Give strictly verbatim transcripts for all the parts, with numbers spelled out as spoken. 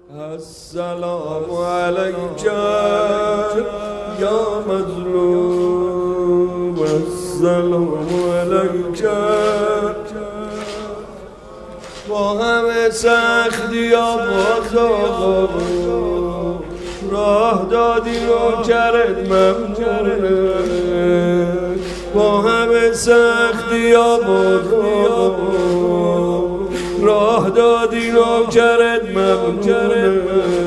السلام علیک یا مظلوم، السلام علیک. با همه سختی ها باز آقا راه دادی و کرد ممنونه. با همه سختی ها باز راه دادی و کرد ممنونه.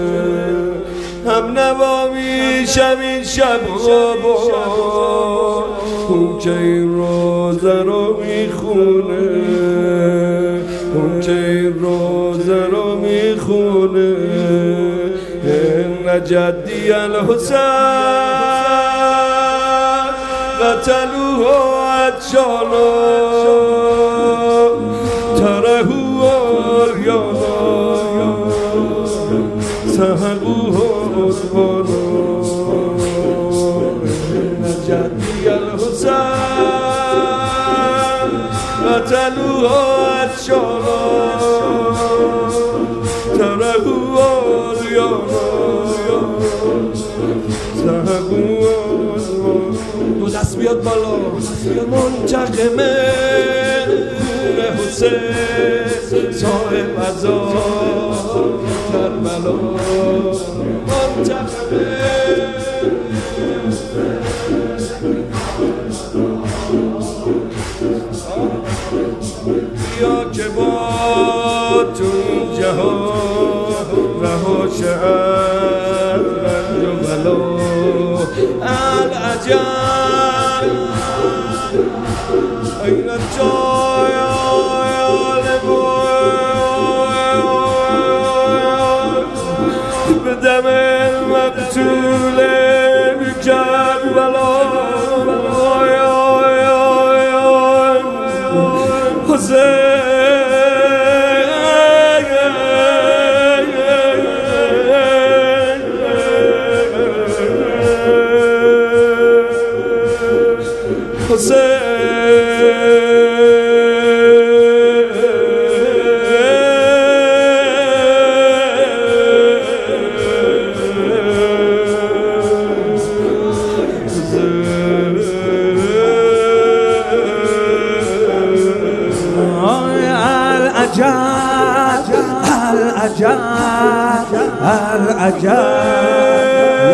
هم نوامی شبین شب با اون که این روزه رو میخونه، اون که این روزه رو میخونه. ان جدی الحسین قتلوه عطشانا ترهو عریانا سحقوه عدوانا. ان جدی الحسین قتلوه عطشانا ترهو عریانا سحقوه عدوانا. دو دست بیاد بالا منتقمه حسین صاحب عذاب کربلا. منتقمه بیا که با تو این جهان رها شد رنج و بلا. العجب این جای به دم مقتول کربلا. العجب العجب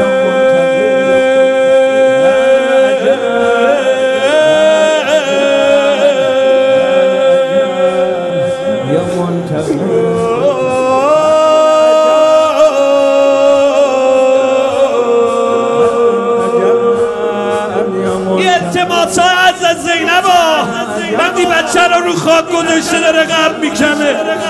یا منتقم. یه التماس از زینبا وقتی بچه رو رو خاک گذاشته داره قلب میکنه.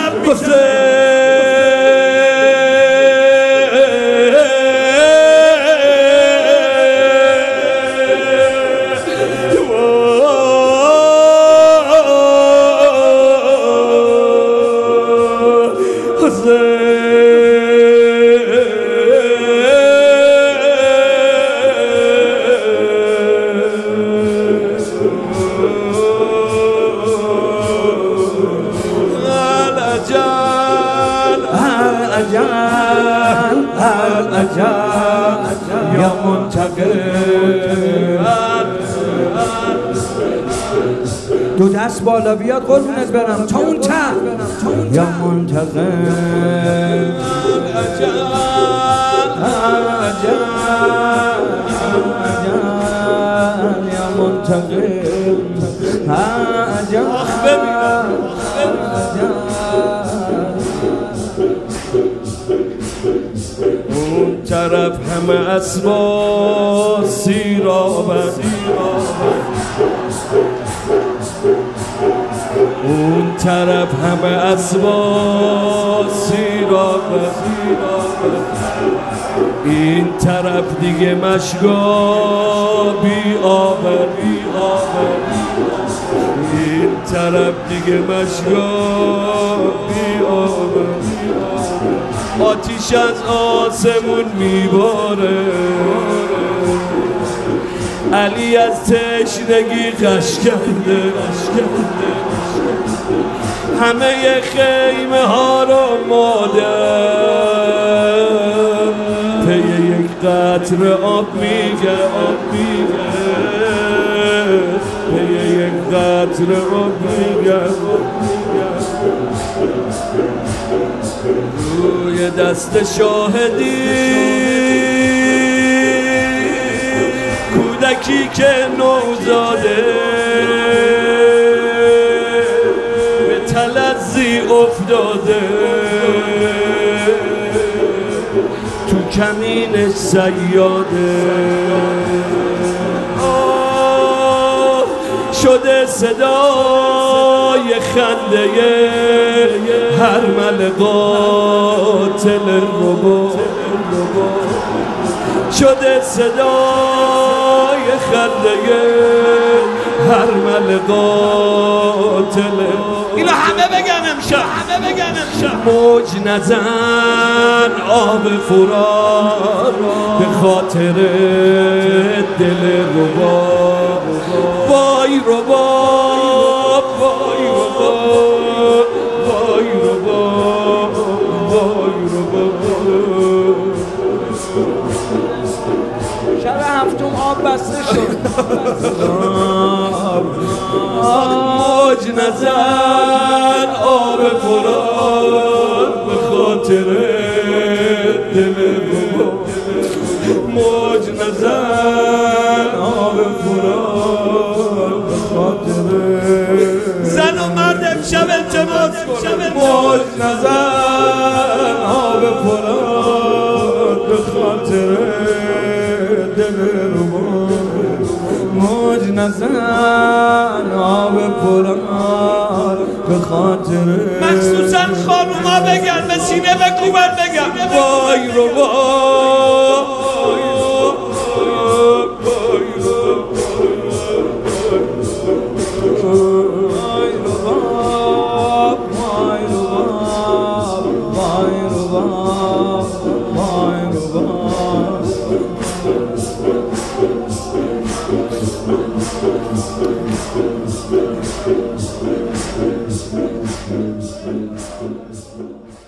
یا منتقم. دو دست بالا بیاد قربونت برم تا اون ته. یا منتقم یا منتقم. آخ ببینم اون طرف همه اسبا سیرابن، اون طرف همه اسبا سیرابن، این طرف دیگه مشگا بی آبن، این طرف دیگه مشگا بی آبن. آتیش از آسمون میباره، علی از تشنگی غش کرده، همه خیمه ها رو مادر قطره آب میگه آب میگه به یک قطره آب میگه روی دست شاهدی کودکی که نوزاده به تلذی افتاده تو کمینش صیاده آه شده صدای خنده هر مل قاتل ربا شده صدای خنده هر مل قاتل اینو همه بگن امشب همه بگن امشب موج نزن آب فرار به خاطر دل ربا وای ربا وای ربا وای ربا وای ربا شب هفتم آب بسته شد موج نزن آب فرار به خاطر دل ربا موج نزن آب فرار به خاطر زن و مرد امشب التماس کن موج نزن آب فرار به خاطر دل ربا موج نزن آب فرار به خاطر مخصوصا خانوما بگن به سینه بکوبن بگن وای ربا وای ربا